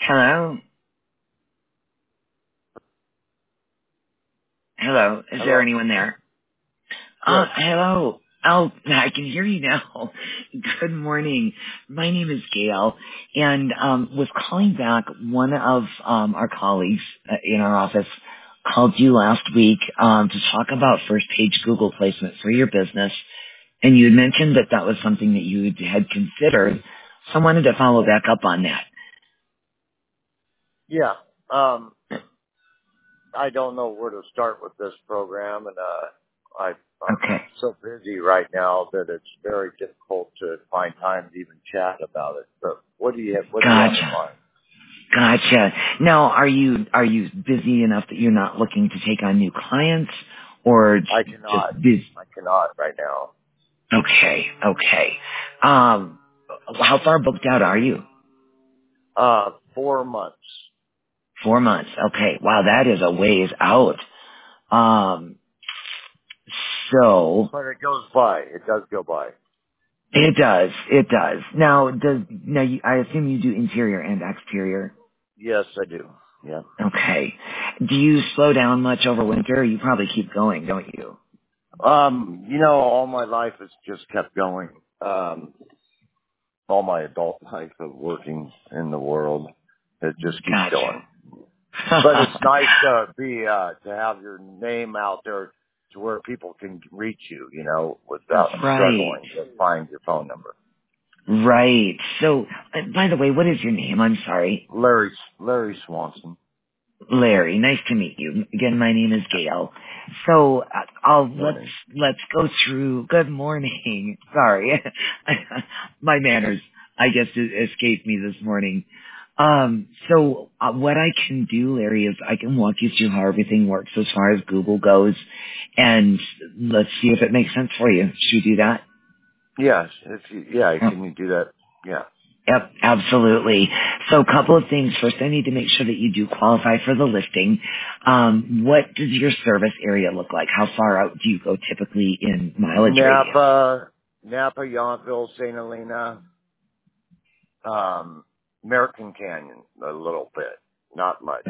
Hello? Hello? Is there Hello? anyone there? Yes. Hello. Oh, I can hear you now. Good morning. My name is Gail, and was calling back. One of our colleagues in our office called you last week to talk about first page Google placement for your business, and you had mentioned that that was something that you had considered. So I wanted to follow back up on that. Yeah. I don't know where to start with this program, and I'm Okay. so busy right now that it's very difficult to find time to even chat about it. But what do you have in Gotcha. mind? Gotcha. Now, are you busy enough that you're not looking to take on new clients, or I just cannot. busy? I cannot right now. Okay, okay. How far booked out are you? 4 months. 4 months. Okay. Wow, that is a ways out. Um, so But it goes by. It does go by. it does. It does. Now? I assume you do interior and exterior. Yes, I do. Yeah. Okay. Do you slow down much over winter? You probably keep going, don't you? All my life has just kept going. All my adult life of working in the world, it just keeps going. But it's Gotcha. nice to to have your name out there to where people can reach you, without Right. struggling to find your phone number. Right. So, by the way, what is your name? I'm sorry. Larry Swanson. Larry. Nice to meet you. Again, my name is Gail. So, Morning. let's go through. Good morning. Sorry, my manners, I guess, escaped me this morning. What I can do, Larry, is I can walk you through how everything works as far as Google goes, and let's see if it makes sense for you. Should we do that? Yes, can you do that? Yeah. Yep, absolutely. So a couple of things. First, I need to make sure that you do qualify for the listing. What does your service area look like? How far out do you go typically in mileage radius? Napa, Yountville, St. Helena, American Canyon, a little bit, not much.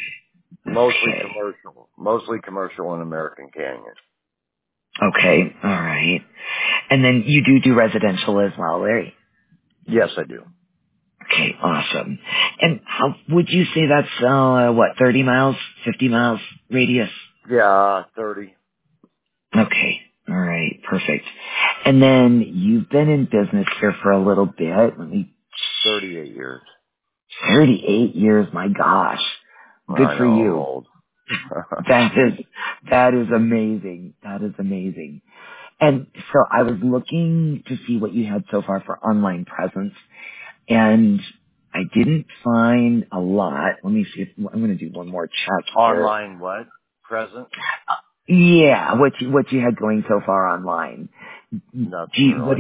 Okay. Mostly commercial in American Canyon. Okay. All right. And then you do residential as well, Larry? Yes, I do. Okay. Awesome. And how would you say that's, 30 miles, 50 miles radius? Yeah, 30. Okay. All right. Perfect. And then you've been in business here for a little bit. Let me 38 years. 38 years, my gosh. Good I for know, I'm you. old. That is amazing. That is amazing. And so I was looking to see what you had so far for online presence, and I didn't find a lot. Let me see if I'm going to do one more check here. Online what? Presence? Yeah, what you had going so far online. Nothing really.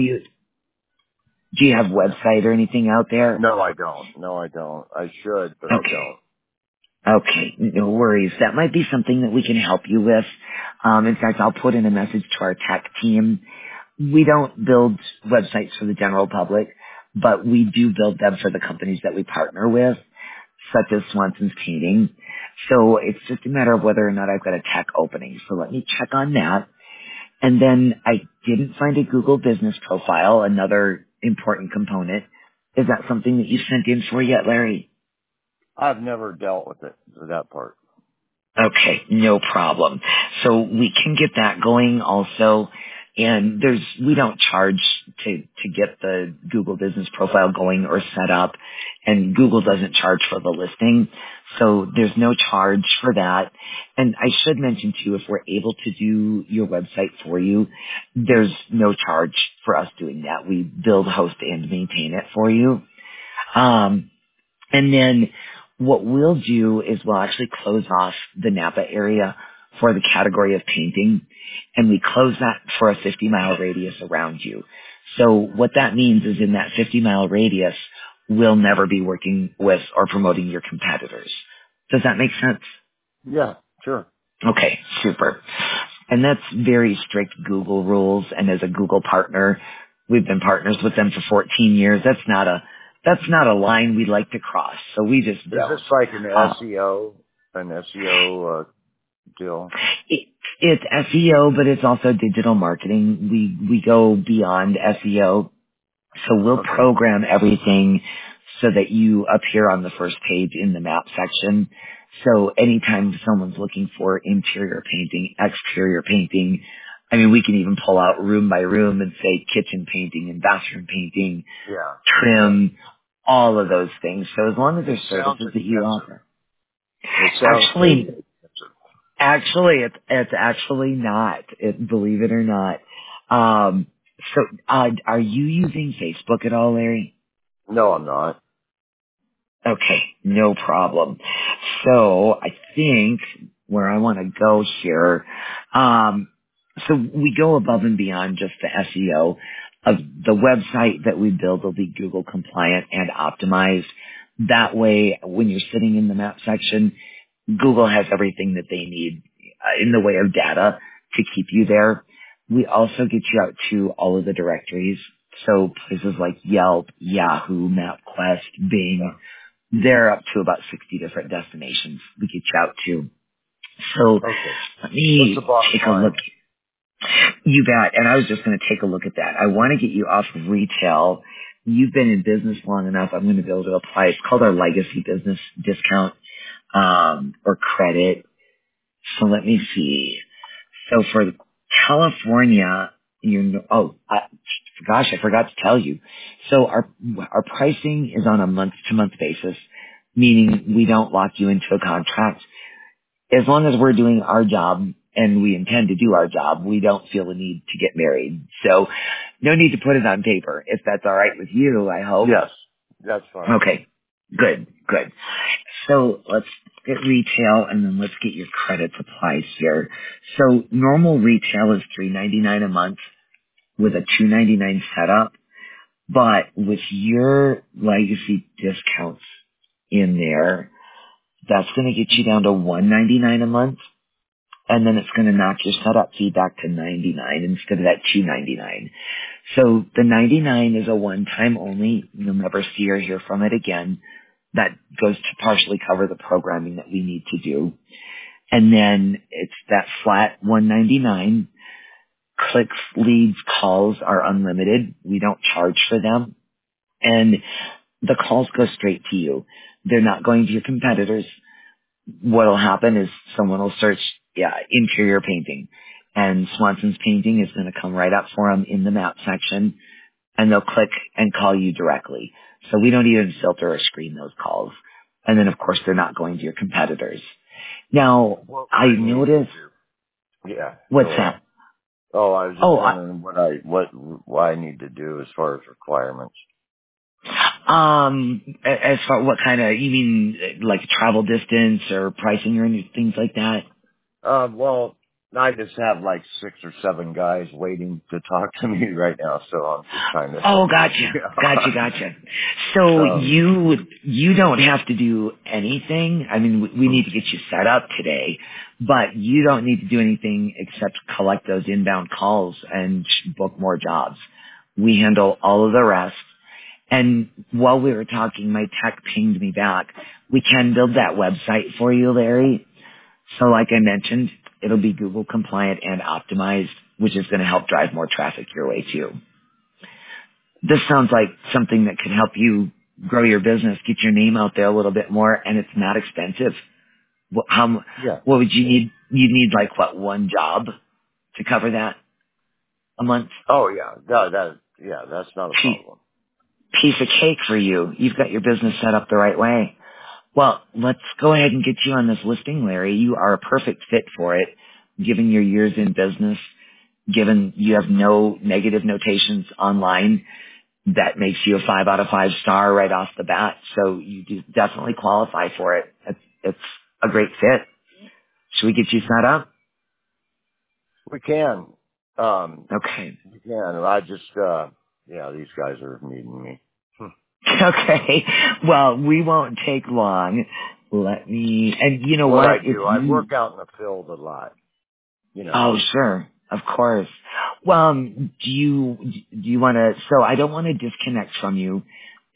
Do you have a website or anything out there? No, I don't. I should, but I Okay. don't. Okay, no worries. That might be something that we can help you with. In fact, I'll put in a message to our tech team. We don't build websites for the general public, but we do build them for the companies that we partner with, such as Swanson's Painting. So it's just a matter of whether or not I've got a tech opening. So let me check on that. And then I didn't find a Google business profile, another important component. Is that something that you sent in for yet, Larry? I've never dealt with it, that part. Okay, no problem. So we can get that going also. And we don't charge to get the Google business profile going or set up. And Google doesn't charge for the listing. So there's no charge for that. And I should mention too, if we're able to do your website for you, there's no charge for us doing that. We build, host, and maintain it for you. And then what we'll do is we'll actually close off the Napa area for the category of painting, and we close that for a 50-mile radius around you. So what that means is in that 50-mile radius, we'll never be working with or promoting your competitors. Does that make sense? Yeah, sure. Okay, super. And that's very strict Google rules, and as a Google partner, we've been partners with them for 14 years. That's not That's not a line we like to cross, so we just Is this don't. like an Uh, SEO deal? it, it's SEO, but it's also digital marketing. We go beyond SEO. So we'll Okay. program everything so that you appear on the first page in the map section. So anytime someone's looking for interior painting, exterior painting, I mean, we can even pull out room by room and say kitchen painting and bathroom painting, Yeah. trim, all of those things. So as long as It there's sounds services that you expensive. offer. It sounds very Actually, expensive. it's actually not, believe it or not. Are you using Facebook at all, Larry? No, I'm not. Okay, no problem. So I think where I want to go here, so we go above and beyond just the SEO. Of the website that we build will be Google compliant and optimized. That way, when you're sitting in the map section, Google has everything that they need in the way of data to keep you there. We also get you out to all of the directories. So places like Yelp, Yahoo, MapQuest, Bing, they're up to about 60 different destinations we get you out to. So Okay. let What's the me bottom take a look. line? You bet. And I was just going to take a look at that. I want to get you off of retail. You've been in business long enough. I'm going to be able to apply. It's called our legacy business discount, or credit. So let me see. So for California, gosh, I forgot to tell you. So our pricing is on a month-to-month basis, meaning we don't lock you into a contract. As long as we're doing our job and we intend to do our job, we don't feel a need to get married. So no need to put it on paper. If that's all right with you, I hope. Yes, that's fine. Okay. Good. So let's get retail and then let's get your credits applied here. So normal retail is $3.99 a month with a $2.99 setup, but with your legacy discounts in there, that's going to get you down to $1.99 a month, and then it's going to knock your setup fee back to $99 instead of that $2.99. So the $99 is a one-time only. You'll never see or hear from it again. That goes to partially cover the programming that we need to do. And then it's that flat $199. Clicks, leads, calls are unlimited. We don't charge for them. And the calls go straight to you. They're not going to your competitors. What'll happen is someone will search, interior painting. And Swanson's painting is going to come right up for them in the map section. And they'll click and call you directly. So we don't even filter or screen those calls. And then of course they're not going to your competitors. Now, What would I I need to noticed, do? Yeah, what's go ahead. that? Oh, I was just Oh, wondering what I need to do as far as requirements. as far what kind of, you mean like travel distance or pricing or any things like that? Well, I just have like 6 or 7 guys waiting to talk to me right now, so I'm just kind of, Oh, gotcha. So um, you don't have to do anything. I mean, we need to get you set up today, but you don't need to do anything except collect those inbound calls and book more jobs. We handle all of the rest. And while we were talking, my tech pinged me back. We can build that website for you, Larry. So like I mentioned, it'll be Google compliant and optimized, which is going to help drive more traffic your way too. This sounds like something that could help you grow your business, get your name out there a little bit more, and it's not expensive. yeah. What would you need? You'd need like what, one job to cover that a month? Oh, yeah. No, that's not a problem. Piece of cake for you. You've got your business set up the right way. Well, let's go ahead and get you on this listing, Larry. You are a perfect fit for it, given your years in business, given you have no negative notations online. That makes you a 5 out of 5 star right off the bat. So you do definitely qualify for it. It's a great fit. Should we get you set up? We can. Okay. We can. I just, these guys are needing me. Okay. Well, we won't take long. Let me, and you know What what? I If do, I you, work out in the field a lot, oh, sure. Of course. Well, do you want to, so I don't want to disconnect from you.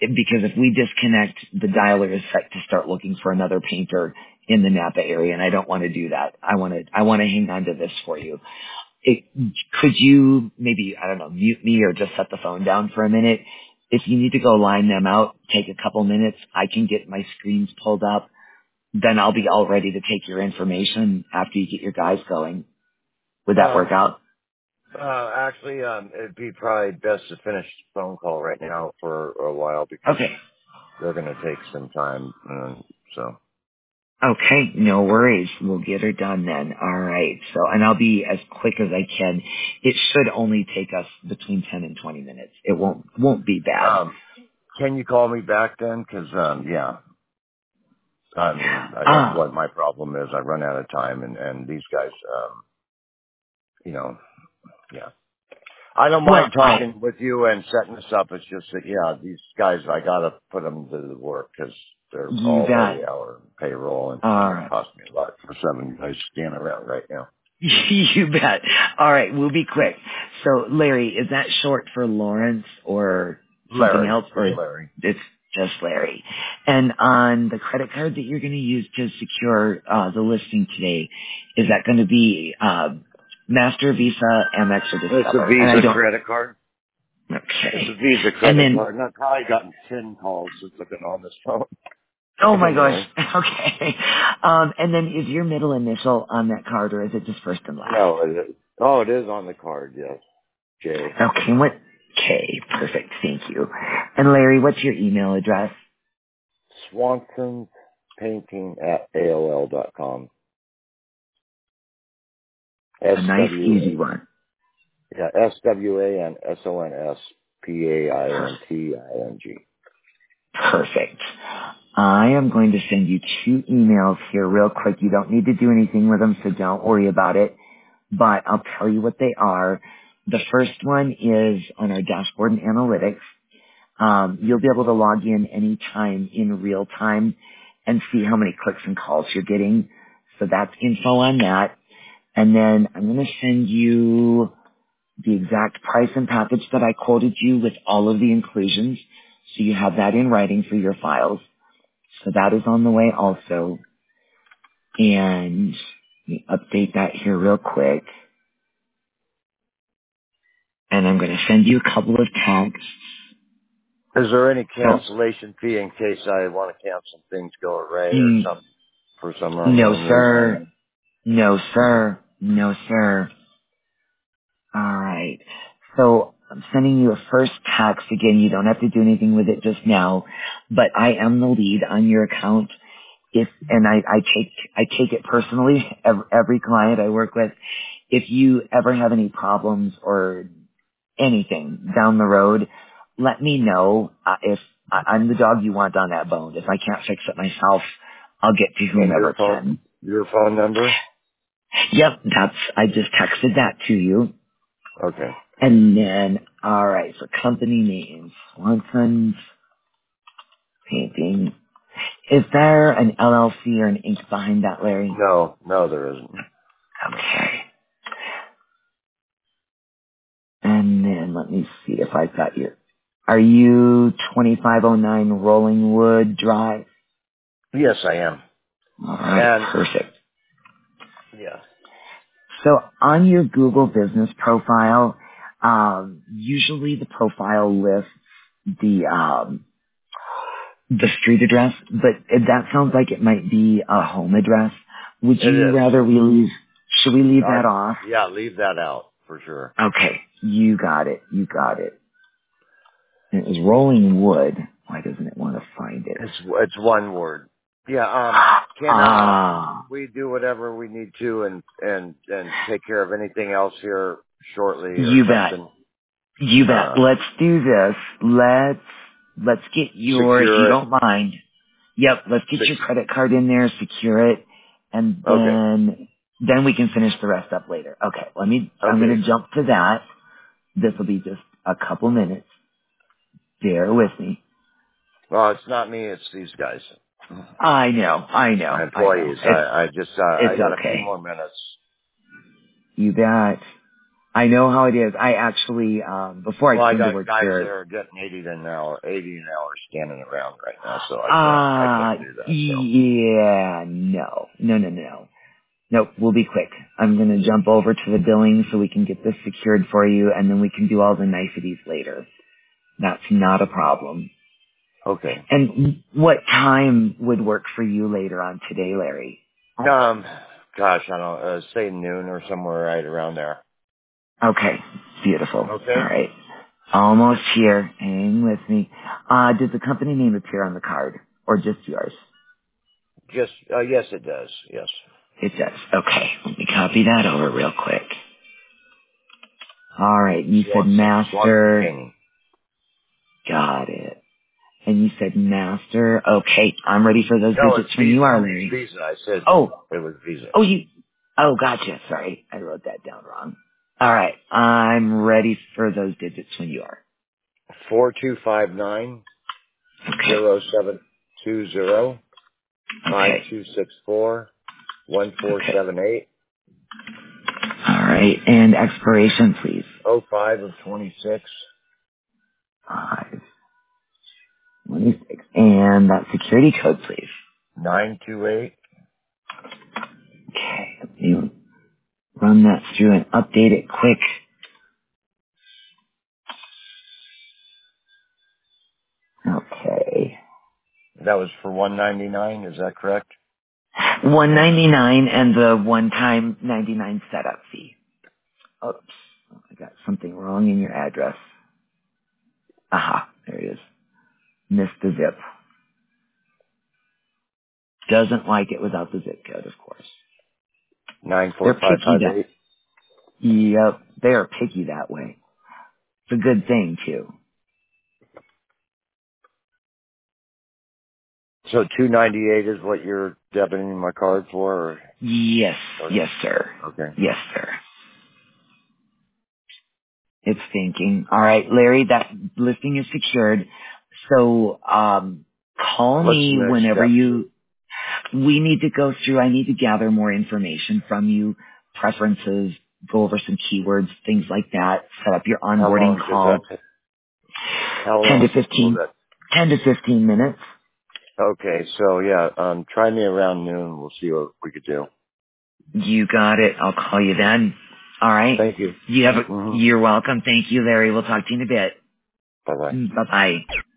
because if we disconnect, the dialer is set to start looking for another painter in the Napa area, and I don't want to do that. I want to hang on to this for you. Could you maybe, I don't know, mute me or just set the phone down for a minute? If you need to go line them out, take a couple minutes. I can get my screens pulled up. Then I'll be all ready to take your information after you get your guys going. Would that work out? Actually, it'd be probably best to finish the phone call right now for a while because Okay. they're going to take some time. So. Okay, no worries. We'll get her done then. All right. So, and I'll be as quick as I can. It should only take us between 10 and 20 minutes. It won't be bad. Can you call me back then? Because, yeah. I mean, what my problem is, I run out of time, and these guys, yeah. I don't mind talking with you and setting this up. It's just that, yeah, these guys, I gotta put them to the work because they're all 80-hour payroll, and it's gonna cost me a lot for 7 guys standing around right now. You bet. All right, we'll be quick. So, Larry, is that short for Lawrence or something else? Or Larry. It's just Larry. And on the credit card that you're going to use to secure the listing today, is that going to be Master, Visa, Amex, or Discover? It's a Visa credit card. Okay. It's a Visa credit card. And I've probably gotten 10 calls since I've been on this phone. Oh my gosh. Okay. And then is your middle initial on that card, or is it just first and last? No, it is. Oh, it is on the card, yes. J. Okay, what? K. Perfect. Thank you. And Larry, what's your email address? SwansonPainting@AOL.com. A nice, easy one. Yeah, SwansonPainting. Perfect. I am going to send you 2 emails here real quick. You don't need to do anything with them, so don't worry about it. But I'll tell you what they are. The first one is on our dashboard and analytics. You'll be able to log in anytime in real time and see how many clicks and calls you're getting. So that's info on that. And then I'm going to send you the exact price and package that I quoted you with all of the inclusions. So you have that in writing for your files. So that is on the way also. And let me update that here real quick. And I'm going to send you a couple of texts. Is there any cancellation fee in case I want to cancel things go away or something for some unknown reason? No, sir. No, sir. No, sir. All right. So I'm sending you a first text. Again, you don't have to do anything with it just now, but I am the lead on your account. And I take it personally, every client I work with. If you ever have any problems or anything down the road, let me know. If I'm the dog you want on that bone. If I can't fix it myself, I'll get to whomever can. Your phone number? Yep, I just texted that to you. Okay. And then, alright, so company name, Swanson's Painting. Is there an LLC or an Inc. behind that, Larry? No, there isn't. Okay. And then let me see if I've got you. Are you 2509 Rollingwood Drive? Yes, I am. Alright, perfect. Yeah. So on your Google business profile, usually the profile lists the street address, but that sounds like it might be a home address. Would you rather should we leave that off? Yeah, leave that out for sure. Okay, you got it. And it was Rolling Wood. Why doesn't it want to find it? It's one word. Yeah, we do whatever we need to and take care of anything else here shortly or something? You bet. Let's do this. Let's get your, if you don't mind. Yep, let's get your credit card in there, secure it, and then we can finish the rest up later. Okay, I'm going to jump to that. This will be just a couple minutes. Bear with me. Well, it's not me, it's these guys. I know. My employees. I got a few more minutes. You bet. I know how it is. I actually, before I came to work guys here. that are getting 80 an hour standing around right now, so I can't do that. So. Yeah, no. Nope, we'll be quick. I'm going to jump over to the billing so we can get this secured for you, and then we can do all the niceties later. That's not a problem. Okay. And what time would work for you later on today, Larry? Gosh, I don't say noon or somewhere right around there. Okay, beautiful. Okay. All right. Almost here. Hang with me. Does the company name appear on the card, or just yours? Just, yes, it does. Yes. It does. Okay, let me copy that over real quick. All right, you said master. Got it. And you said master. Okay, I'm ready for those No, digits it's when Visa. you are, Larry. Visa. I said it was Visa. Gotcha. Sorry, I wrote that down wrong. All right, I'm ready for those digits when you are. 4259 0720 5264 1478 All right, and expiration, please. 05 of 26 526. And that security code, please. 928. Okay, let me run that through and update it quick. Okay. That was for 199. Is that correct? $199 and the one-time 99 setup fee. Oops, I got something wrong in your address. Aha, there it is. Missed the zip. Doesn't like it without the zip code, of course. They're picky that. 94558. Yep, they are picky that way. It's a good thing too. So 298 is what you're debiting my card for? Yes, yes, sir. Okay. Yes, sir. It's thinking. All right, Larry, that listing is secured. So, call me whenever we need to go through, I need to gather more information from you, preferences, go over some keywords, things like that, set up your onboarding call. How 10 to long? 15, 10 to 15 minutes. Okay, so yeah, try me around noon. We'll see what we could do. You got it. I'll call you then. All right. Thank you. You're welcome. Thank you, Larry. We'll talk to you in a bit. Bye-bye. Bye-bye.